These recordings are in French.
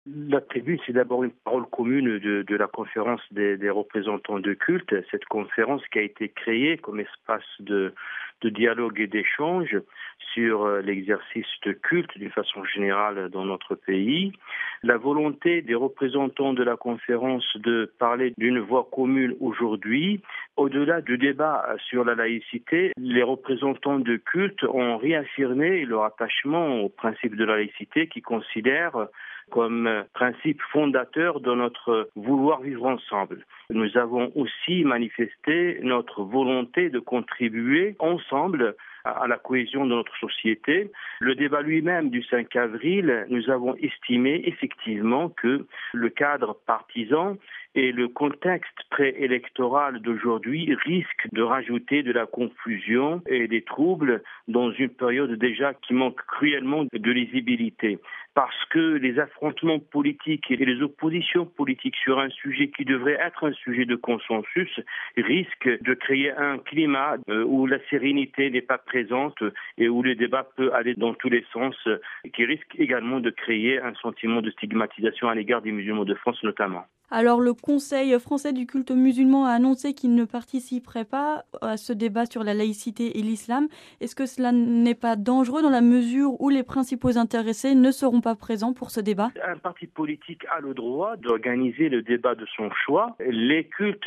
La tribune, c'est d'abord une parole commune de la conférence des représentants de culte. Cette conférence qui a été créée comme espace de dialogue et d'échange sur l'exercice de culte d'une façon générale dans notre pays. La volonté des représentants de la conférence de parler d'une voix commune aujourd'hui, au-delà du débat sur la laïcité, les représentants de culte ont réaffirmé leur attachement au principe de la laïcité qui considèrent comme principe fondateur de notre vouloir vivre ensemble. Nous avons aussi manifesté notre volonté de contribuer ensemble à la cohésion de notre société. Le débat lui-même du 5 avril, nous avons estimé effectivement que le cadre partisan et le contexte préélectoral d'aujourd'hui risquent de rajouter de la confusion et des troubles dans une période déjà qui manque cruellement de lisibilité. Parce que les affrontements politiques et les oppositions politiques sur un sujet qui devrait être un sujet de consensus risquent de créer un climat où la sérénité n'est pas présente et où le débat peut aller dans tous les sens, qui risque également de créer un sentiment de stigmatisation à l'égard des musulmans de France notamment. Alors le Conseil français du culte musulman a annoncé qu'il ne participerait pas à ce débat sur la laïcité et l'islam. Est-ce que cela n'est pas dangereux dans la mesure où les principaux intéressés ne seront pas présents pour ce débat ? Un parti politique a le droit d'organiser le débat de son choix. Les cultes,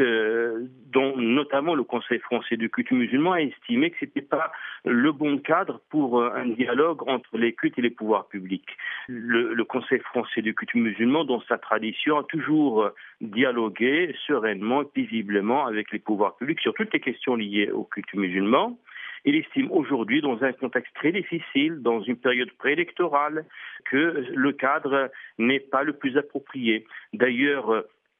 dont notamment le Conseil français du culte musulman, a estimé que ce n'était pas le bon cadre pour un dialogue entre les cultes et les pouvoirs publics. Le Conseil français du culte musulman, dans sa tradition, a toujours dialogué sereinement et paisiblement avec les pouvoirs publics sur toutes les questions liées au culte musulman. Il estime aujourd'hui, dans un contexte très difficile, dans une période préélectorale, que le cadre n'est pas le plus approprié. D'ailleurs,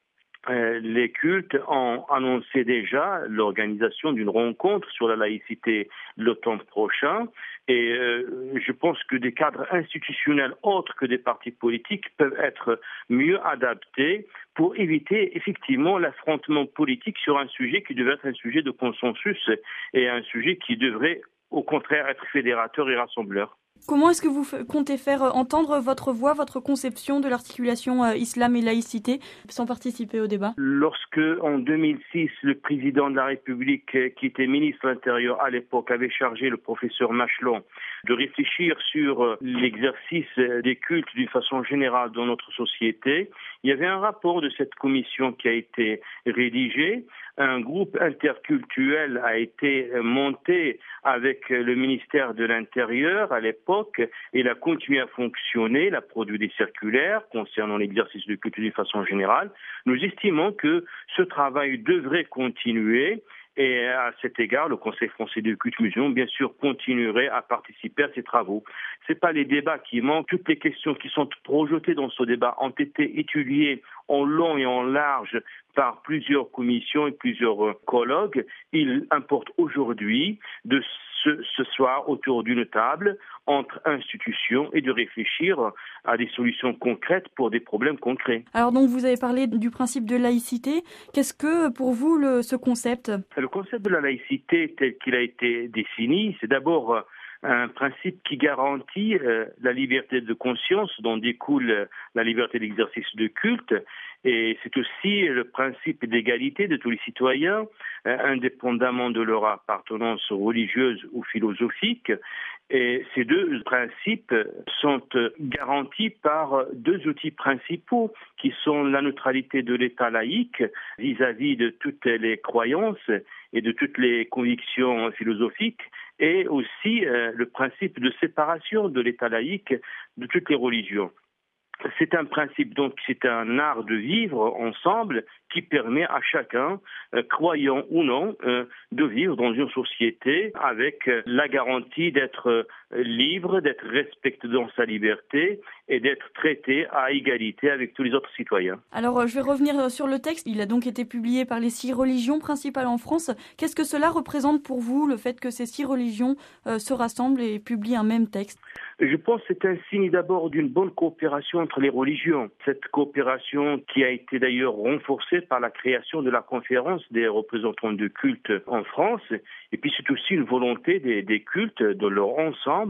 les cultes ont annoncé déjà l'organisation d'une rencontre sur la laïcité l'automne prochain et je pense que des cadres institutionnels autres que des partis politiques peuvent être mieux adaptés pour éviter effectivement l'affrontement politique sur un sujet qui devrait être un sujet de consensus et un sujet qui devrait au contraire être fédérateur et rassembleur. Comment est-ce que vous comptez faire entendre votre voix, votre conception de l'articulation islam et laïcité sans participer au débat ? Lorsque, en 2006, le président de la République, qui était ministre de l'Intérieur à l'époque, avait chargé le professeur Machelon de réfléchir sur l'exercice des cultes d'une façon générale dans notre société, il y avait un rapport de cette commission qui a été rédigé. Un groupe intercultuel a été monté avec le ministère de l'Intérieur à l'époque et il a continué à fonctionner, il a produit des circulaires concernant l'exercice du culte d'une façon générale. Nous estimons que ce travail devrait continuer et à cet égard, le Conseil français du culte musulman, bien sûr, continuerait à participer à ces travaux. Ce n'est pas les débats qui manquent. Toutes les questions qui sont projetées dans ce débat ont été étudiées en long et en large par plusieurs commissions et plusieurs colloques. Il importe aujourd'hui de ce soir autour d'une table entre institutions et de réfléchir à des solutions concrètes pour des problèmes concrets. Alors donc vous avez parlé du principe de laïcité. Qu'est-ce que pour vous ce concept ? Le concept de la laïcité tel qu'il a été défini, c'est d'abord un principe qui garantit la liberté de conscience dont découle la liberté d'exercice de culte et c'est aussi le principe d'égalité de tous les citoyens indépendamment de leur appartenance religieuse ou philosophique et ces deux principes sont garantis par deux outils principaux qui sont la neutralité de l'État laïque vis-à-vis de toutes les croyances et de toutes les convictions philosophiques et aussi le principe de séparation de l'État laïque de toutes les religions. C'est un principe, donc c'est un art de vivre ensemble qui permet à chacun, croyant ou non, de vivre dans une société avec la garantie d'être libre, d'être respecté dans sa liberté et d'être traité à égalité avec tous les autres citoyens. Alors je vais revenir sur le texte. Il a donc été publié par les 6 religions principales en France. Qu'est-ce que cela représente pour vous, le fait que ces 6 religions se rassemblent et publient un même texte ? Je pense que c'est un signe d'abord d'une bonne coopération entre les religions. Cette coopération qui a été d'ailleurs renforcée par la création de la conférence des représentants de culte en France. Et puis c'est aussi une volonté des cultes de leur ensemble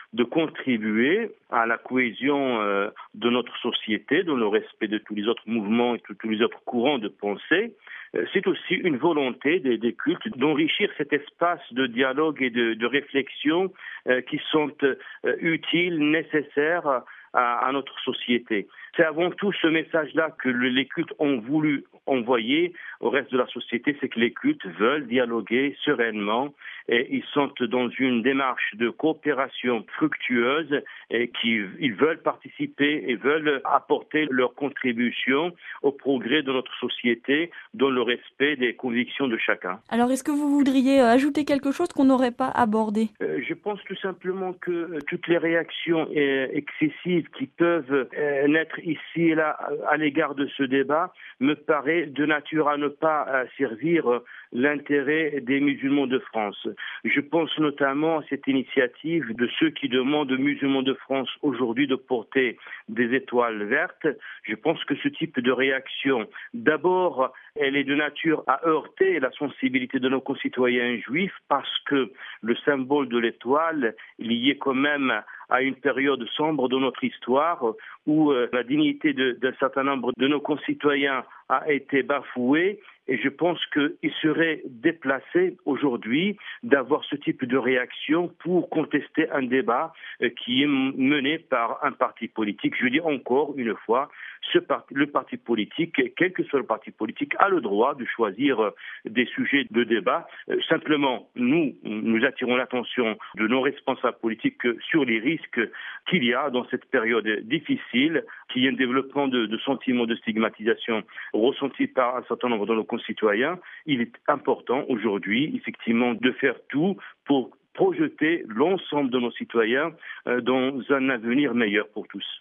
de contribuer à la cohésion de notre société, dans le respect de tous les autres mouvements et tous les autres courants de pensée. C'est aussi une volonté des cultes d'enrichir cet espace de dialogue et de réflexion qui sont utiles, nécessaires à notre société. C'est avant tout ce message-là que les cultes ont voulu envoyer au reste de la société, c'est que les cultes veulent dialoguer sereinement et ils sont dans une démarche de coopération fructueuse et ils veulent participer et veulent apporter leur contribution au progrès de notre société dans le respect des convictions de chacun. Alors, est-ce que vous voudriez ajouter quelque chose qu'on n'aurait pas abordé ? Je pense tout simplement que toutes les réactions excessives qui peuvent naître ici et là à l'égard de ce débat me paraît de nature à ne pas servir l'intérêt des musulmans de France. Je pense notamment à cette initiative de ceux qui demandent aux musulmans de France aujourd'hui de porter des étoiles vertes. Je pense que ce type de réaction, d'abord, elle est de nature à heurter la sensibilité de nos concitoyens juifs parce que le symbole de l'étoile est lié quand même à une période sombre de notre histoire où la dignité d'un certain nombre de nos concitoyens a été bafouée. Et je pense qu'il serait déplacé aujourd'hui d'avoir ce type de réaction pour contester un débat qui est mené par un parti politique. Je dis encore une fois, le parti politique, quel que soit le parti politique, a le droit de choisir des sujets de débat. Simplement, nous attirons l'attention de nos responsables politiques sur les risques qu'il y a dans cette période difficile, qu'il y ait un développement de sentiments de stigmatisation ressentis par un certain nombre de nos concitoyens. Il est important aujourd'hui, effectivement, de faire tout pour projeter l'ensemble de nos citoyens dans un avenir meilleur pour tous.